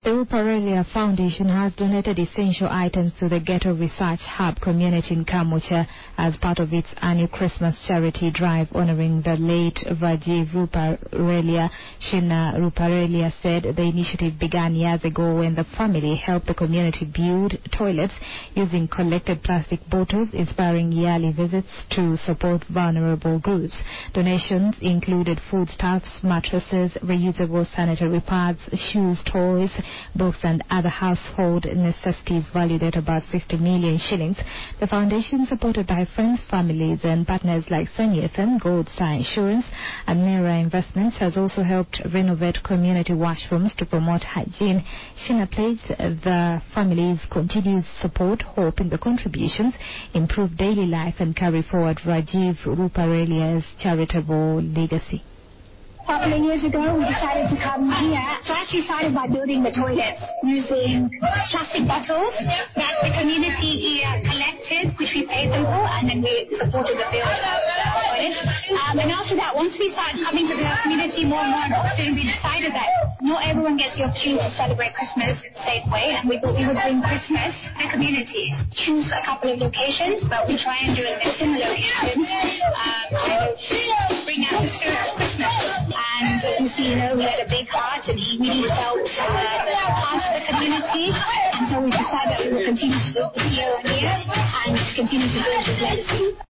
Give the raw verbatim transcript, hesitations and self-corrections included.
The Ruparelia Foundation has donated essential items to the Ghetto Research Hub community in Kamucha as part of its annual Christmas charity drive honoring the late Rajiv Ruparelia. Shina Ruparelia said the initiative began years ago when the family helped the community build toilets using collected plastic bottles, inspiring yearly visits to support vulnerable groups. Donations included foodstuffs, mattresses, reusable sanitary pads, shoes, toys, books and other household necessities valued at about sixty million shillings. The foundation, supported by friends, families and partners like Sunny F M, Gold Star Insurance and Mera Investments, has also helped renovate community washrooms to promote hygiene. Shina pledged the family's continued support, hoping the contributions improve daily life and carry forward Rajiv Ruparelia's charitable legacy. A couple of years ago, we decided to come here. So I actually started by building the toilets using plastic bottles that the community here collected, which we paid them for, and then we supported the build of the toilets. Um, and after that, once we started coming to the community more and more and often, we decided that not everyone gets the opportunity to celebrate Christmas the same way, and we thought we would bring Christmas to the community. Choose a couple of locations, but we try and do it in similar locations, um, kind of bring out the spirit of Christmas. And you see, you know, he had a big heart and he really felt uh, part of the community. And so we decided that we will continue to do it year on year and continue to build his legacy.